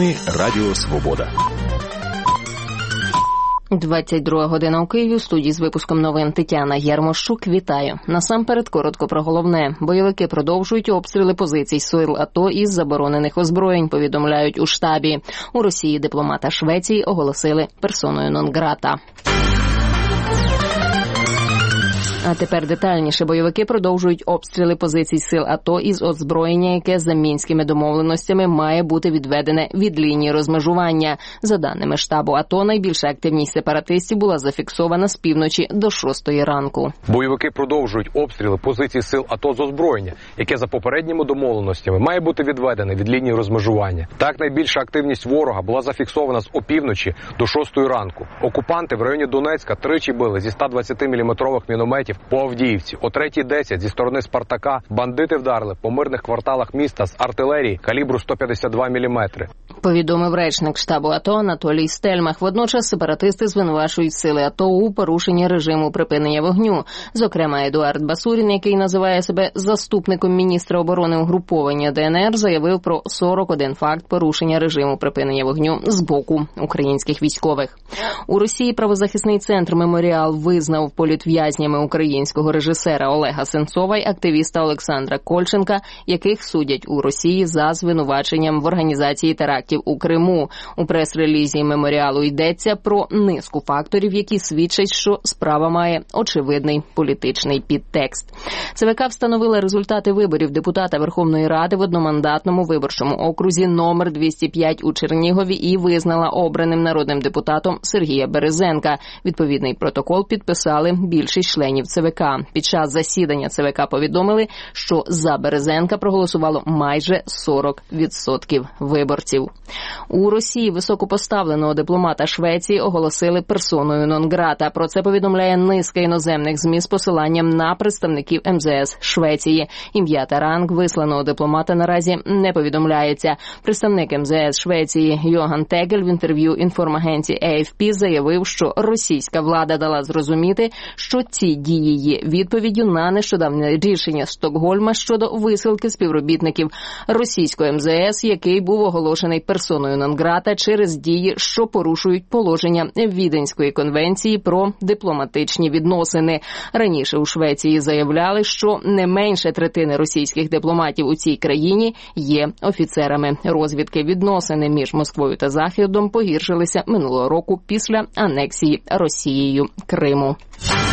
Новини Радіо Свобода. 22 година у Києві. У студії з випуском новин Тетяна Ярмощук. Вітаю. Насамперед коротко про головне. Бойовики продовжують обстріли позицій сил АТО із заборонених озброєнь, повідомляють у штабі. У Росії дипломата Швеції оголосили персоною нон-грата. А тепер детальніше. Бойовики продовжують обстріли позицій сил АТО із озброєння, яке за мінськими домовленостями має бути відведене від лінії розмежування. За даними штабу АТО, найбільша активність сепаратистів була зафіксована з півночі до 6 ранку. Бойовики продовжують обстріли позицій сил АТО з озброєння, яке за попередніми домовленостями має бути відведене від лінії розмежування. Так, найбільша активність ворога була зафіксована з опівночі до 6 ранку. Окупанти в районі Донецька тричі били зі 120-мм мінометів по Авдіївці. О 3:10 зі сторони Спартака бандити вдарили по мирних кварталах міста з артилерії калібру 152 мм. Повідомив речник штабу АТО Анатолій Стельмах. Водночас сепаратисти звинувачують сили АТО у порушенні режиму припинення вогню. Зокрема, Едуард Басурін, який називає себе заступником міністра оборони угруповання ДНР, заявив про 41 факт порушення режиму припинення вогню з боку українських військових. У Росії правозахисний центр «Меморіал» визнав політв'язнями українського режисера Олега Сенцова й активіста Олександра Кольченка, яких судять у Росії за звинуваченням в організації терактів у Криму. У прес-релізі «Меморіалу» йдеться про низку факторів, які свідчать, що справа має очевидний політичний підтекст. ЦВК встановила результати виборів депутата Верховної Ради в одномандатному виборчому окрузі номер 205 у Чернігові і визнала обраним народним депутатом Сергія Березенка. Відповідний протокол підписали більшість членів ЦВК. Під час засідання ЦВК повідомили, що за Березенка проголосувало майже 40% виборців. У Росії високопоставленого дипломата Швеції оголосили персоною нон-грата. Про це повідомляє низка іноземних ЗМІ з посиланням на представників МЗС Швеції. Ім'я та ранг висланого дипломата наразі не повідомляється. Представник МЗС Швеції Йоган Тегель в інтерв'ю інформагенції AFP заявив, що російська влада дала зрозуміти, що ці дії є відповіддю на нещодавнє рішення Стокгольма щодо висилки співробітників російського МЗС, який був оголошений персоною нон-грата через дії, що порушують положення Віденської конвенції про дипломатичні відносини. Раніше у Швеції заявляли, що не менше третини російських дипломатів у цій країні є офіцерами розвідки. Відносини між Москвою та Заходом погіршилися минулого року після анексії Росією Криму.